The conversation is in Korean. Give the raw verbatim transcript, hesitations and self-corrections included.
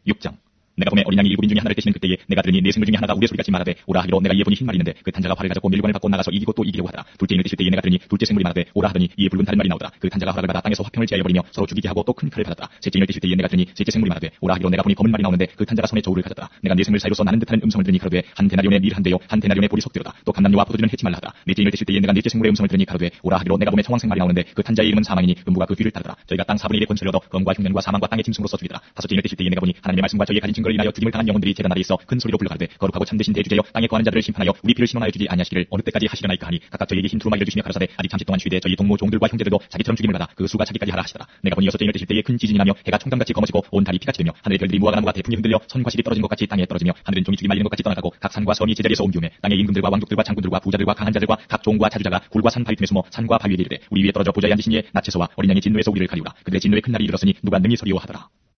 육 장. 내가 봄에 어린 양이 일곱인 중에 하나를 떼시는 그때에 내가 들으니 네 생물 중에 하나가 우레소리같이 말하되 오라 하기로 내가 이에 보니 흰 말이 있는데 그 탄자가 활을 가졌고 밀관을 받고 나가서 이기고 또 이기려고 하더라. 둘째 인을 떼실 때에 내가 들으니 둘째 생물이 말하되 오라 하더니 이에 붉은 다른 말이 나오더라. 그 탄자가 활을 받아 땅에서 화평을 제하여 버리며 서로 죽이게 하고 또 큰 칼을 받았다. 셋째 인을 떼실 때에 내가 들으니 셋째 생물이 말하되 오라 하기로 내가 보니 검은 말이 나오는데 그 탄자가 손에 저울을 가졌더라. 내가 네 생물 사이로서 나는 듯하는 음성을 들으니 가로되 한 데나리온의 밀 한 대요 한 데나리온의 볼이 석대로다. 또 감람류와 포도주는 해치 말라 하더라. 넷째 인을 떼실 때에 내가 넷째 생물의 음성을 들으니 가로되 오라 하기로 내가 몸에 청황색 말이 나오는데 그 탄자의 이름은 사망이니 음부가 그 뒤를 따르더라. 저희가 땅 사분의 일의 권세를 얻어 검과 흉년과 사망과 땅의 짐승으로서 죽이더라. 다섯째 인을 떼실 때에 내가 보니 하나님의 말씀과 저희의 가진 증거를 인하여 죽임을 당한 영혼들이 제단 아래 있어 큰 소리로 불러가르되 거룩하고 참되신 대주제여 땅에 거하는 자들을 심판하여 우리 피를 신원하여 주지 아니하시기를 어느 때까지 하시려나이까 하니 각각 저희에게 흰 두루마기를 주시며 가라사대 아직 잠시 동안 쉬되 저희 동무 종들과 형제들도 자기처럼 죽임을 받아 그 수가 자기까지 하라 하시더라. 내가 보니 여섯째 인을 떼실 때에 큰 지진이 나며 해가 총담같이 검어지고 온 달이 피같이 되며 하늘의 별들이 무화과 나무가 대풍에 흔들려 선과 실이 떨어진 것 같이 땅에 떨어지며 하늘은 종이 죽이 말리는 것 같이 떠나가고 각 산과 섬이 제자리에서 옮기우매 땅의 임금들과 왕족들과 장군들과 부자들과 강한 자들과 각 종과 자주자가 굴과 산 바위 틈에 숨어 산과 바위에 이르되 우리 위에 떨어져 보좌에 앉으신 이의 나체서와 어린 양의 진노에서 우리를 가리우라. 그들의 진노의 큰 날이 이르렀으니 누가 능히 서리오하더라.